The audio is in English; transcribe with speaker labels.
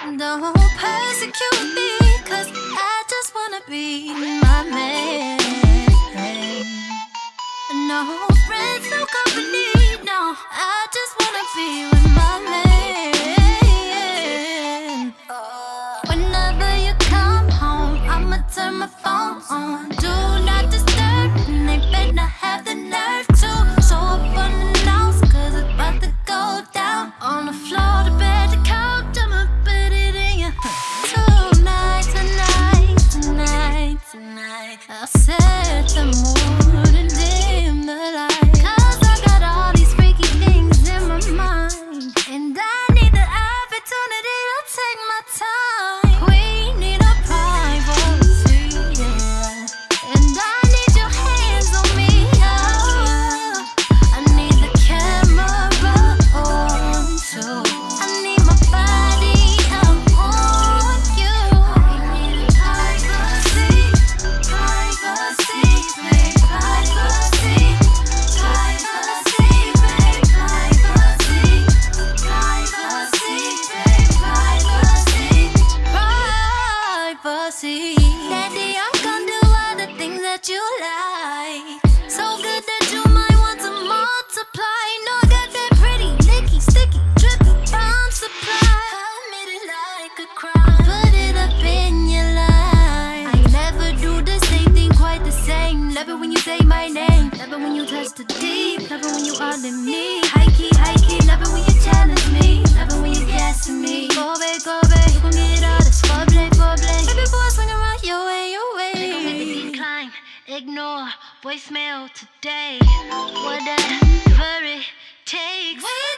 Speaker 1: Don't persecute me, 'cause I just wanna be my man. No friends, no company, no, I just wanna be with my man. Whenever you come home, I'ma turn my phone on. Do not disturb, and they better have the nerve to show up unannounced, 'cause it's about to go down. On the floor, the bed, the couch, I'ma put it in you. Tonight, tonight, tonight, tonight, I'll set the mood and dim the light, 'cause I got all these freaky things in my mind, and I need the opportunity to take my time. We need a privacy, yeah, and I need your hands on me, yeah. I need the camera on too. I need my body up on you. I need privacy, privacy, babe, privacy, privacy, babe, privacy, privacy, babe, privacy, privacy. Daddy, I'm gonna do all the things that you like, so good that you might want to multiply. Know I got that pretty, licky, sticky, drippy bomb supply. Commit it like a crime, put it up in your line. I never do the same thing quite the same. Love it when you say my name, love it when you touch the deep, love it when you all in me. High key, love it when you challenge me, love it when you gassing me. Go back, you gon' get all this foreplay. Baby boy, swing around your way, your way. They gon' make me decline, ignore voicemail today. Whatever it takes.